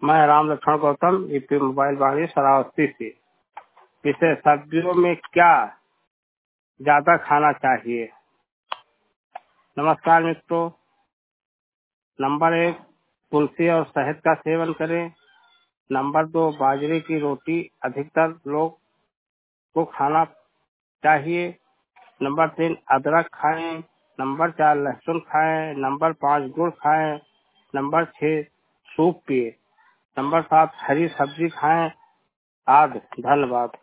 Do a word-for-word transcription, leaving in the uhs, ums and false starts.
मैं Ram Lakshman Gautam, UP mobile Vani Sharavati से। इसे सब्जियों में क्या ज्यादा खाना चाहिए? नमस्कार मित्रों। नंबर एक, तुलसी और शहद का सेवन करें। नंबर दो, बाजरे की रोटी अधिकतर लोग को खाना चाहिए। नंबर तीन, अदरक खाएं। नंबर चार, लहसुन खाएं। नंबर पाँच, गुड़ खाएं। नंबर छह, सूप पिए। नंबर सात, हरी सब्जी खाएं। आदि। धन्यवाद।